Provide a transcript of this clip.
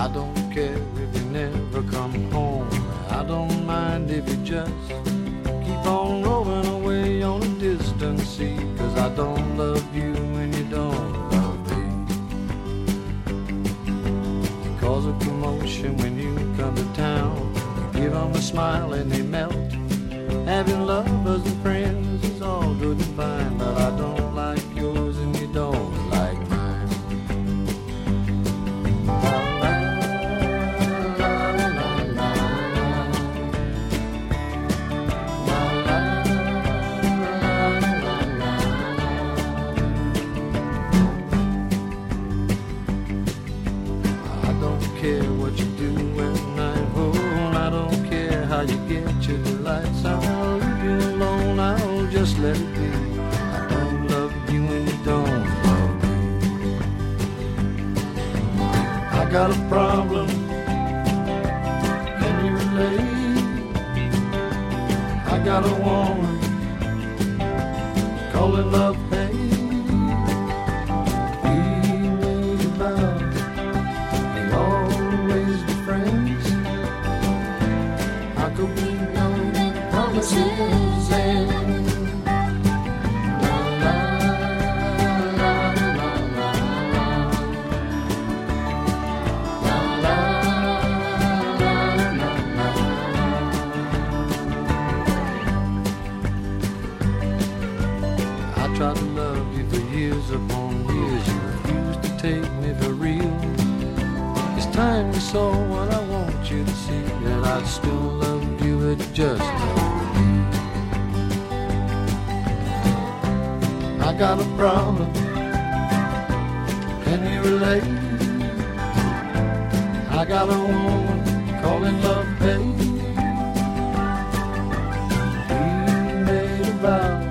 I don't care if you never come home. I don't mind if you just keep on rolling away on a distant sea. 'Cause I don't love you when you don't love me. You cause a commotion when you come to town. You give them a smile and they melt. Having lovers and friends is all good and fine, but I don't like yours and you don't like mine. I don't care what you do when I'm home. I don't care how you get your delights. I'll leave you alone, I'll just let it be. I don't love you and you don't love me. I got a problem, can you relate? I got a woman, call it love hate. We made a vow, we'll always be friends. How could we know that promises end? La la la la la la la la la la. I tried to love you for years upon years. You refused to take me for real. It's time you saw what I want you to see, that I still love you at just love me. I got a problem, can you relate? I got a woman, call it love hate. We made a vow,